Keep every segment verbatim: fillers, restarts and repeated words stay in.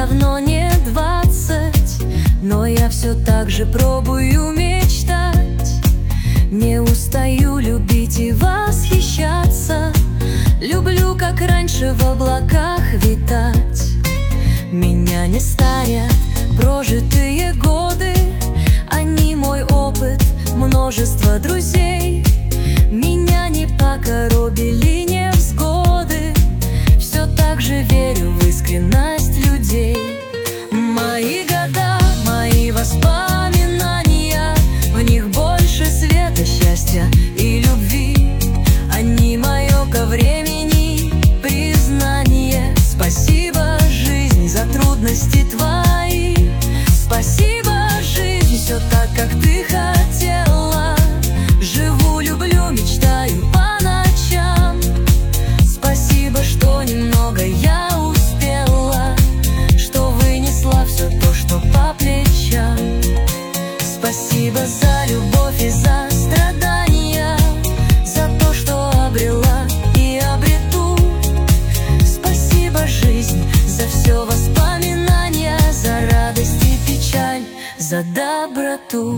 давно не двадцать, но я все так же пробую мечтать. Не устаю любить и восхищаться. Люблю, как раньше, в облаках витать. Меня не старят прожитые годы, они мой опыт, множество друзей. Меня не покоробили невзгоды, все так же верю в искренность людей. Мои года, мои воспоминания, в них больше света, счастья и любви. Они мое ко времени признание. Спасибо, жизнь, за трудности твои. Спасибо, жизнь, все так, как ты хотела. Живу, люблю, мечтаю по ночам. Спасибо, что немного я успела, что вынесла все то, что по плечам. Спасибо за любовь и за страдания, за то, что обрела и обрету. Спасибо, жизнь, за все воспоминания, за радость и печаль, за доброту.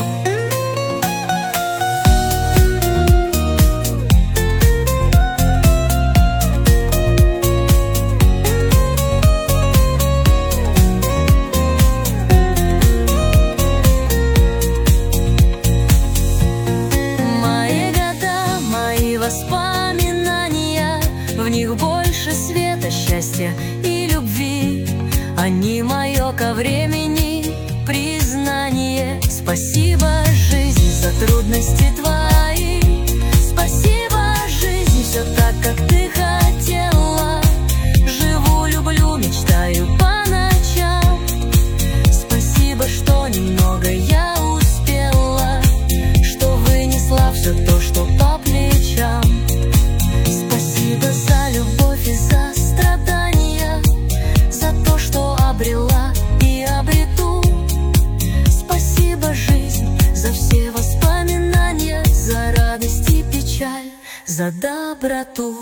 Воспоминания, в них больше света, счастья и любви. Они мое ко времени признание. Спасибо, жизнь, за трудности твои. Спасибо, жизнь, все так, как ты хотела. Живу, люблю, мечтаю по ночам. Спасибо, что немного я успела, что вынесла все то, что по плечам. Спасибо за любовь и за страдания, за то, что обрела и обрету. Спасибо, жизнь, за все воспоминания, за радость и печаль, за доброту.